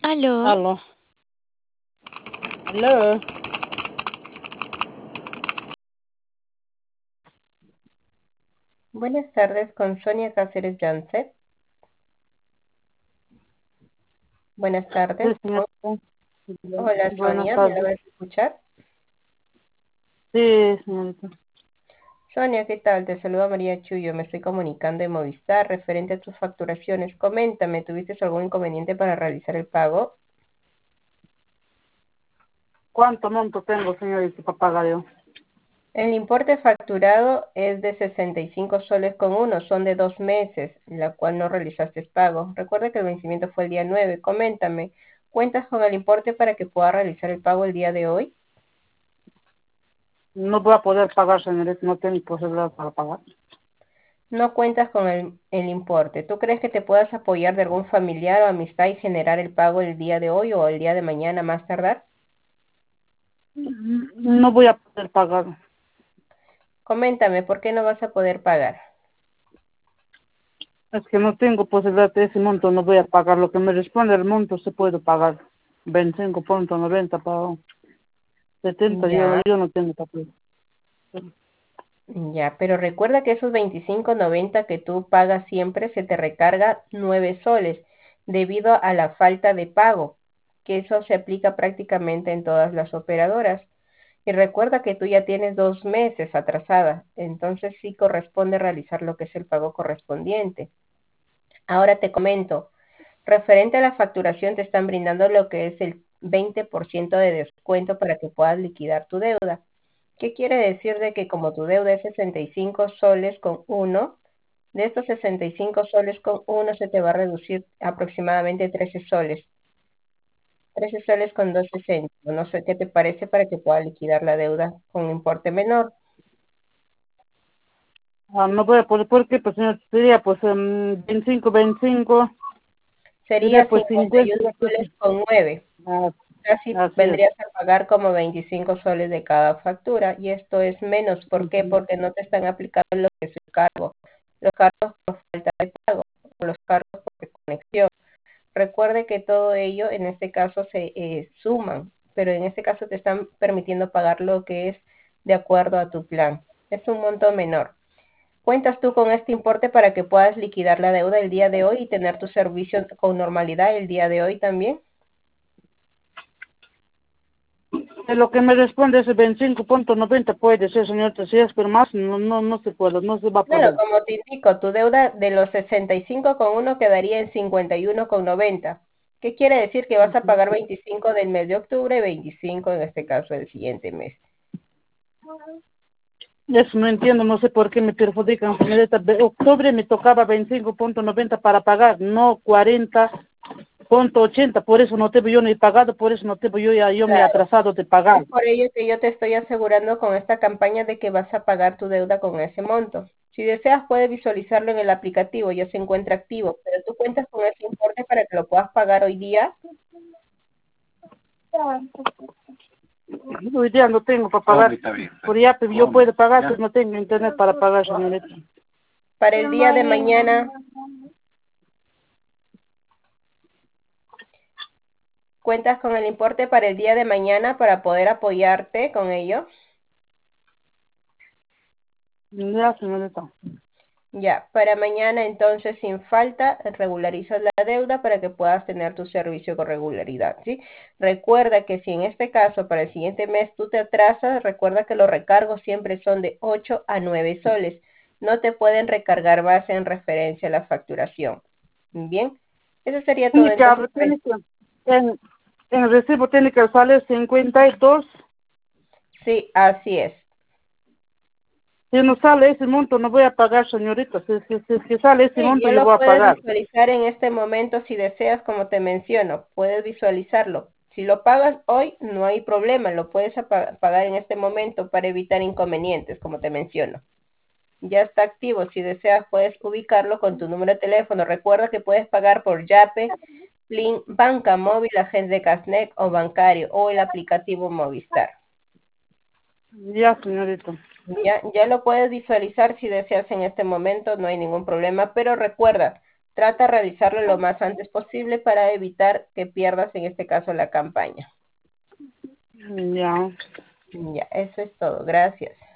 Aló, Aló, aló. Buenas tardes con Sonia Cáceres Janset. Buenas Sí, tardes. señorita. Hola Buenas Sonia, ¿me tardes. logras escuchar? Sí, señorita. Sonia, ¿qué tal? Te saluda María Chuyo. Me estoy comunicando de Movistar referente a tus facturaciones. Coméntame, ¿tuviste algún inconveniente para realizar el pago? ¿Cuánto monto tengo, señorita, para pagar yo? El importe facturado es de 65 soles con uno, son de 2 meses, la cual no realizaste pago. Recuerda que el vencimiento fue el día 9. Coméntame, ¿cuentas con el importe para que pueda realizar el pago el día de hoy? No voy a poder pagar, señorita, no tengo posibilidad para pagar. No cuentas con el importe. ¿Tú crees que te puedas apoyar de algún familiar o amistad y generar el pago el día de hoy o el día de mañana más tardar? No voy a poder pagar. Coméntame, ¿por qué no vas a poder pagar? Es que no tengo posibilidad de ese monto, no voy a pagar. Lo que me responde el monto se puede pagar. 25,90 para 70, yo, Ya, yo no tengo papel. ya, pero recuerda que esos 25,90 que tú pagas siempre se te recarga 9 soles debido a la falta de pago, que eso se aplica prácticamente en todas las operadoras. Y recuerda que tú ya tienes 2 meses atrasada, entonces sí corresponde realizar lo que es el pago correspondiente. Ahora te comento, referente a la facturación te están brindando lo que es el 20% de descuento para que puedas liquidar tu deuda. ¿Qué quiere decir de que como tu deuda es 65 soles con uno, de estos 65 soles con uno se te va a reducir aproximadamente 13 soles? 13 soles con 2,60. No sé qué te parece para que puedas liquidar la deuda con un importe menor. No voy a poder, ¿por qué? Pues, señor, sería pues 25, sería Sería pues 51 50. soles con 9. Ah, Casi así es. vendrías a pagar como 25 soles de cada factura y esto es menos. ¿Por qué? Ujú. Porque no te están aplicando lo que es el cargo. Los cargos por falta de pago o los cargos por desconexión. Recuerde que todo ello en este caso se suman, pero en este caso te están permitiendo pagar lo que es de acuerdo a tu plan. Es un monto menor. ¿Cuentas tú con este importe para que puedas liquidar la deuda el día de hoy y tener tu servicio con normalidad el día de hoy también? Lo que me responde es 25,90 puede ser, señorita, si es, pero más no se puede, no se va a Claro, poder. como te indico, tu deuda de los 65,1 quedaría en 51,90. ¿Qué quiere decir? Que vas a Ujú. pagar 25 del mes de octubre y 25 en este caso del siguiente mes. Eso no entiendo, no sé por qué me perjudican, señorita. De octubre me tocaba 25,90 para pagar, no 40,80, por eso no tengo yo ni pagado, por eso no tengo yo me he Claro, atrasado de es pagar. por ello que yo te estoy asegurando con esta campaña de que vas a pagar tu deuda con ese monto. Si deseas, puedes visualizarlo en el aplicativo, ya se encuentra activo, pero tú cuentas con ese importe para que lo puedas pagar hoy día. Hoy día no tengo para pagar, por ya yo puedo pagar, pero no tengo internet para pagar, señorita. Para el día de mañana, ¿cuentas con el importe para el día de mañana para poder apoyarte con ello? Ya, señorita. Ya, para mañana entonces sin falta regularizas la deuda para que puedas tener tu servicio con regularidad, ¿sí? Recuerda que si en este caso para el siguiente mes tú te atrasas, recuerda que los recargos siempre son de 8 a 9 soles. No te pueden recargar base en referencia a la facturación. Bien, eso sería todo Tiene que, entonces. tiene que, en el recibo tiene que salir 52. Sí, así es. Si no sale ese monto, no voy a pagar, señorita. Si sale ese Sí, monto, ya yo lo voy a puedes pagar. visualizar en este momento si deseas, como te menciono, puedes visualizarlo. Si lo pagas hoy, no hay problema, lo puedes pagar en este momento para evitar inconvenientes, como te menciono. Ya está activo, si deseas puedes ubicarlo con tu número de teléfono. Recuerda que puedes pagar por Yape, Plin, Banca Móvil, Agente Casnet o Bancario o el aplicativo Movistar. Ya, señorita. Ya lo puedes visualizar si deseas en este momento, no hay ningún problema, pero recuerda, Trata de realizarlo lo más antes posible para evitar que pierdas en este caso la campaña. Ya. Ya, eso es todo. Gracias.